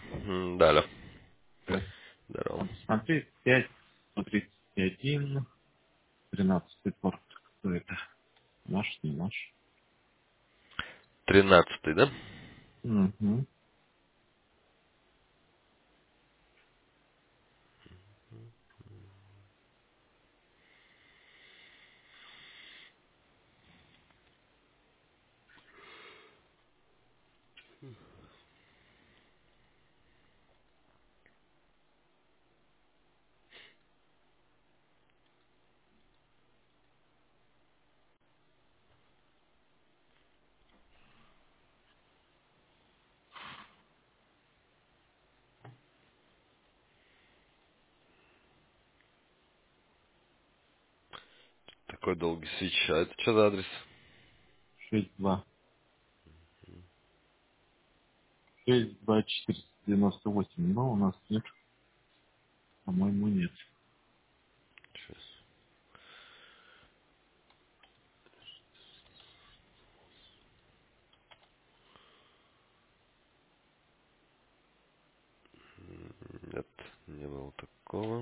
Да, да. Сейчас Здорово. надо смотреть. 5, 131, 13 порт. Кто это? Наш, не наш. 13-й, да? Угу. Такой долгий свич. А это что за адрес? 6-2. 6-2, 498. Но у нас нет. По-моему, нет. Сейчас. Нет, не было такого.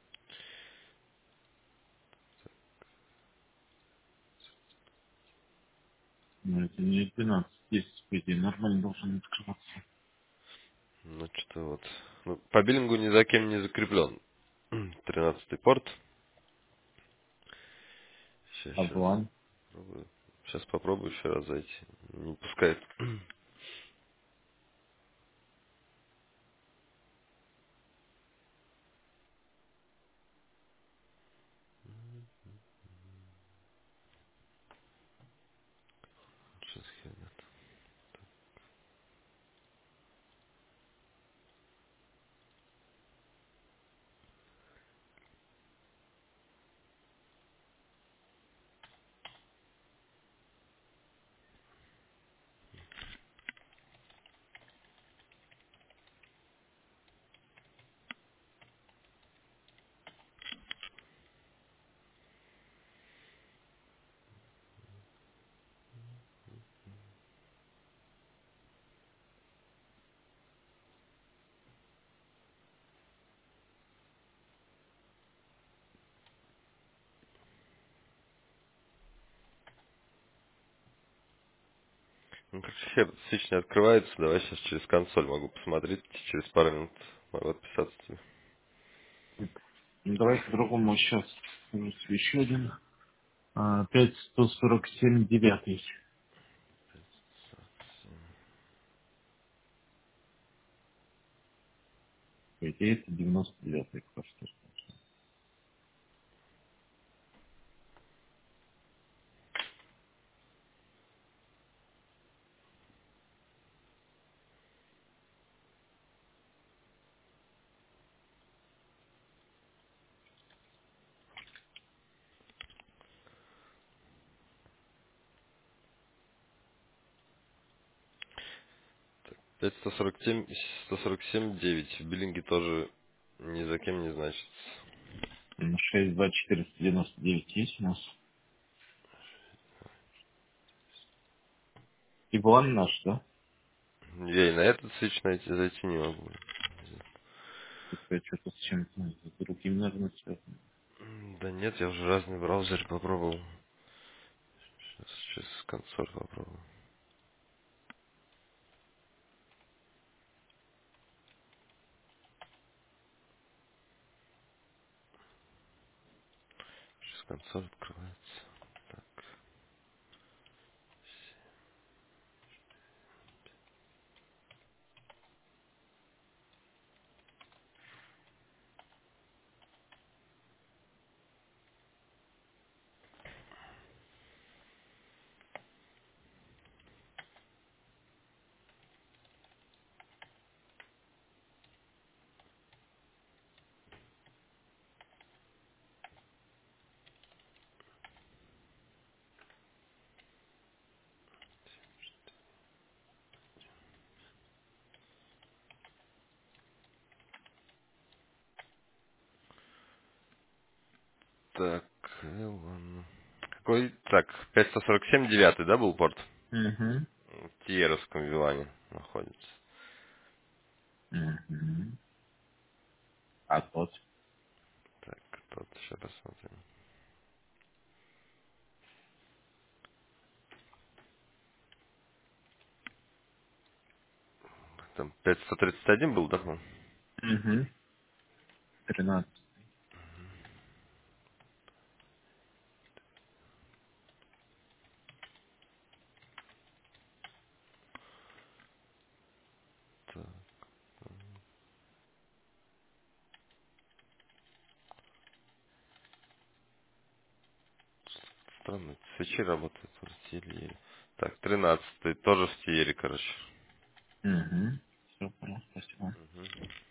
Но это не 12. Здесь, по идее, нормально должен открываться. Ну, что вот. Ну, по биллингу ни за кем не закреплен. 13-й порт. А Сейчас Блан? попробую. Сейчас попробую еще раз зайти. Не пускает. Сейчас херня. Ну, как хер свич не открывается, давай сейчас через консоль могу посмотреть, через пару минут могу отписаться тебе. Ну, давай по-другому сейчас. Еще один. 5147, 9. По идее, это 99 просто. 5 147 9. В биллинге тоже ни за кем не значится. 6, 2, 499 есть у нас. И Блан наш, да? Я и на этот свич зайти не могу. Только что-то с чем-то с другим, наверное, связано. Да нет, я уже разные браузеры попробовал. Сейчас консоль попробую. Сейчас консоль открывается. Так, ладно. Какой? Так, 5147 9, да, был порт? Угу. В Тиеровском Вилане находится. Угу. А тот? Так, тот еще посмотрим. Там 531 был, да? по-моему? Угу. 13. Так, странно, свечи работают в артиллерии. Так, 13 тоже в тиере, короче. Угу. Все, понял, спасибо. Мгм.